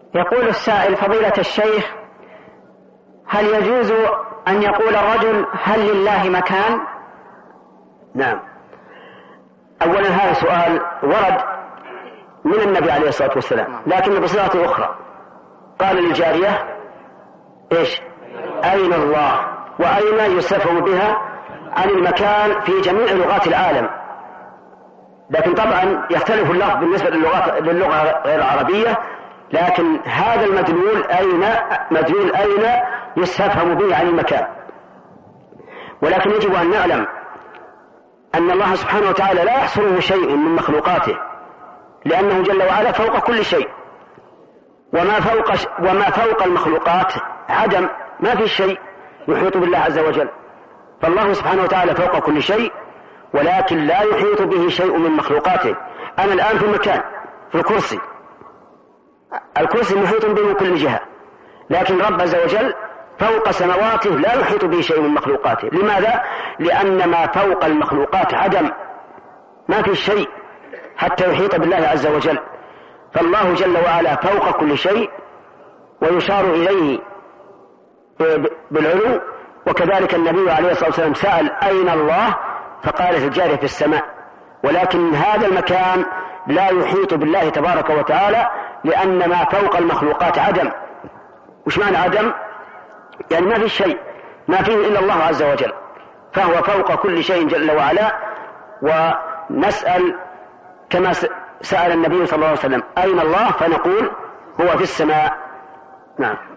يقول السائل: فضيلة الشيخ، هل يجوز أن يقول الرجل هل لله مكان؟ نعم. أولا هذا سؤال ورد من النبي عليه الصلاة والسلام، لكن بصيغة أخرى. قال للجارية: إيش؟ أين الله؟ وأين يستفهم بها عن المكان في جميع لغات العالم، لكن طبعا يختلف اللفظ بالنسبة للغة غير العربية، لكن هذا المدلول أين يستفهم به عن المكان. ولكن يجب أن نعلم أن الله سبحانه وتعالى لا يحصره شيء من مخلوقاته، لأنه جل وعلا فوق كل شيء، وما فوق المخلوقات عدم، ما في شيء يحيط بالله عز وجل. فالله سبحانه وتعالى فوق كل شيء، ولكن لا يحيط به شيء من مخلوقاته. أنا الآن في مكان، في الكرسي محيط به من كل جهة، لكن رب عز وجل فوق سمواته لا يحيط به شيء من مخلوقاته. لماذا؟ لأن ما فوق المخلوقات عدم، ما في شيء حتى يحيط بالله عز وجل. فالله جل وعلا فوق كل شيء ويشار إليه بالعلو. وكذلك النبي عليه الصلاة والسلام سأل: أين الله؟ فقالت الجارية: في السماء. ولكن هذا المكان لا يحيط بالله تبارك وتعالى، لأن ما فوق المخلوقات عدم. وش معنى عدم؟ يعني ما في شيء، ما فيه إلا الله عز وجل، فهو فوق كل شيء جل وعلا. ونسأل كما سأل النبي صلى الله عليه وسلم: أين الله؟ فنقول: هو في السماء. نعم.